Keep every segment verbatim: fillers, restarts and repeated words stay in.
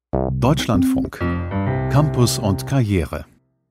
Deutschlandfunk. Campus und Karriere.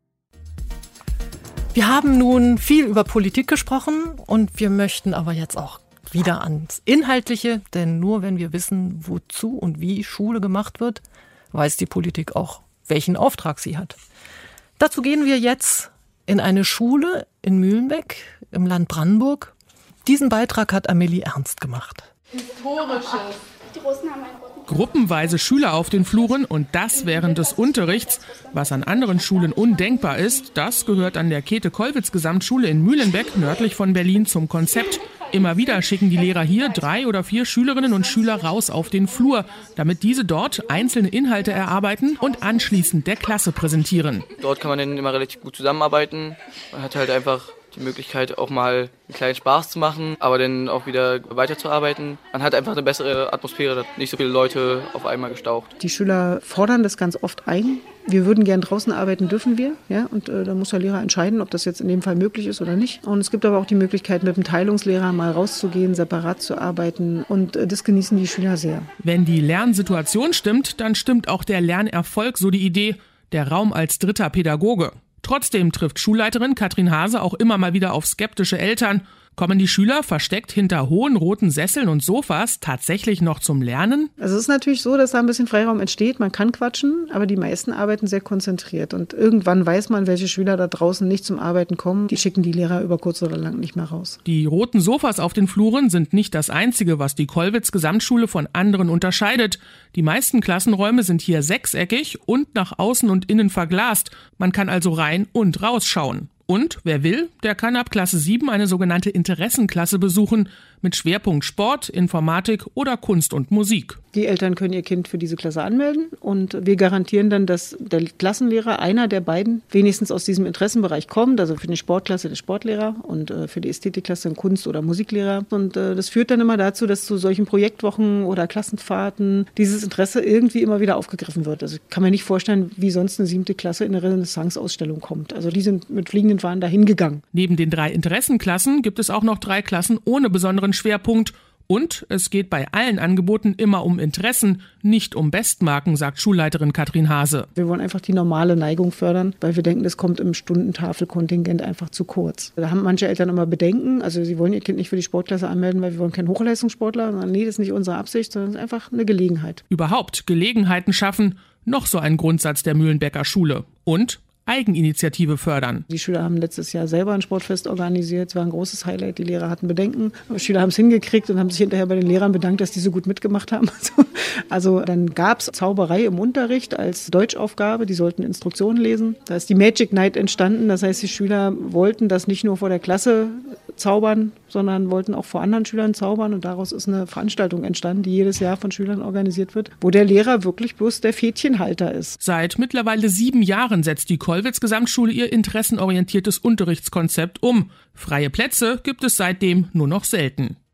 Wir haben nun viel über Politik gesprochen und wir möchten aber jetzt auch wieder ans Inhaltliche, denn nur wenn wir wissen, wozu und wie Schule gemacht wird, weiß die Politik auch, welchen Auftrag sie hat. Dazu gehen wir jetzt in eine Schule in Mühlenbeck im Land Brandenburg. Diesen Beitrag hat Amelie Ernst gemacht. Historisches. Die Russen haben einen roten. Gruppenweise Schüler auf den Fluren und das während des Unterrichts. Was an anderen Schulen undenkbar ist, das gehört an der Käthe-Kollwitz-Gesamtschule in Mühlenbeck nördlich von Berlin zum Konzept. Immer wieder schicken die Lehrer hier drei oder vier Schülerinnen und Schüler raus auf den Flur, damit diese dort einzelne Inhalte erarbeiten und anschließend der Klasse präsentieren. Dort kann man dann immer relativ gut zusammenarbeiten. Man hat halt einfach die Möglichkeit, auch mal einen kleinen Spaß zu machen, aber dann auch wieder weiterzuarbeiten. Man hat einfach eine bessere Atmosphäre, nicht so viele Leute auf einmal gestaucht. Die Schüler fordern das ganz oft ein. Wir würden gern draußen arbeiten, dürfen wir. Ja? Und äh, da muss der Lehrer entscheiden, ob das jetzt in dem Fall möglich ist oder nicht. Und es gibt aber auch die Möglichkeit, mit dem Teilungslehrer mal rauszugehen, separat zu arbeiten. Und äh, das genießen die Schüler sehr. Wenn die Lernsituation stimmt, dann stimmt auch der Lernerfolg, so die Idee, der Raum als dritter Pädagoge. Trotzdem trifft Schulleiterin Katrin Hase auch immer mal wieder auf skeptische Eltern. Kommen die Schüler versteckt hinter hohen roten Sesseln und Sofas tatsächlich noch zum Lernen? Also es ist natürlich so, dass da ein bisschen Freiraum entsteht. Man kann quatschen, aber die meisten arbeiten sehr konzentriert. Und irgendwann weiß man, welche Schüler da draußen nicht zum Arbeiten kommen. Die schicken die Lehrer über kurz oder lang nicht mehr raus. Die roten Sofas auf den Fluren sind nicht das Einzige, was die Kollwitz-Gesamtschule von anderen unterscheidet. Die meisten Klassenräume sind hier sechseckig und nach außen und innen verglast. Man kann also rein und rausschauen. Und wer will, der kann ab Klasse sieben eine sogenannte Interessenklasse besuchen mit Schwerpunkt Sport, Informatik oder Kunst und Musik. Die Eltern können ihr Kind für diese Klasse anmelden und wir garantieren dann, dass der Klassenlehrer, einer der beiden, wenigstens aus diesem Interessenbereich kommt, also für die Sportklasse der Sportlehrer und für die Ästhetikklasse ein Kunst- oder Musiklehrer. Und das führt dann immer dazu, dass zu solchen Projektwochen oder Klassenfahrten dieses Interesse irgendwie immer wieder aufgegriffen wird. Also ich kann mir nicht vorstellen, wie sonst eine siebte Klasse in eine Renaissance-Ausstellung kommt. Also die sind mit fliegenden Fahnen dahin gegangen. Neben den drei Interessenklassen gibt es auch noch drei Klassen ohne besonderen Schwerpunkt. Und es geht bei allen Angeboten immer um Interessen, nicht um Bestmarken, sagt Schulleiterin Katrin Hase. Wir wollen einfach die normale Neigung fördern, weil wir denken, das kommt im Stundentafelkontingent einfach zu kurz. Da haben manche Eltern immer Bedenken, also sie wollen ihr Kind nicht für die Sportklasse anmelden, weil wir wollen keinen Hochleistungssportler. Sondern nee, das ist nicht unsere Absicht, sondern es ist einfach eine Gelegenheit. Überhaupt Gelegenheiten schaffen, noch so ein Grundsatz der Mühlenbecker Schule. Und Eigeninitiative fördern. Die Schüler haben letztes Jahr selber ein Sportfest organisiert. Es war ein großes Highlight. Die Lehrer hatten Bedenken. Die Schüler haben es hingekriegt und haben sich hinterher bei den Lehrern bedankt, dass die so gut mitgemacht haben. Also, also dann gab es Zauberei im Unterricht als Deutschaufgabe. Die sollten Instruktionen lesen. Da ist die Magic Night entstanden. Das heißt, die Schüler wollten das nicht nur vor der Klasse zaubern, sondern wollten auch vor anderen Schülern zaubern. Und daraus ist eine Veranstaltung entstanden, die jedes Jahr von Schülern organisiert wird, wo der Lehrer wirklich bloß der Fädchenhalter ist. Seit mittlerweile sieben Jahren setzt die Kollwitz-Gesamtschule ihr interessenorientiertes Unterrichtskonzept um. Freie Plätze gibt es seitdem nur noch selten.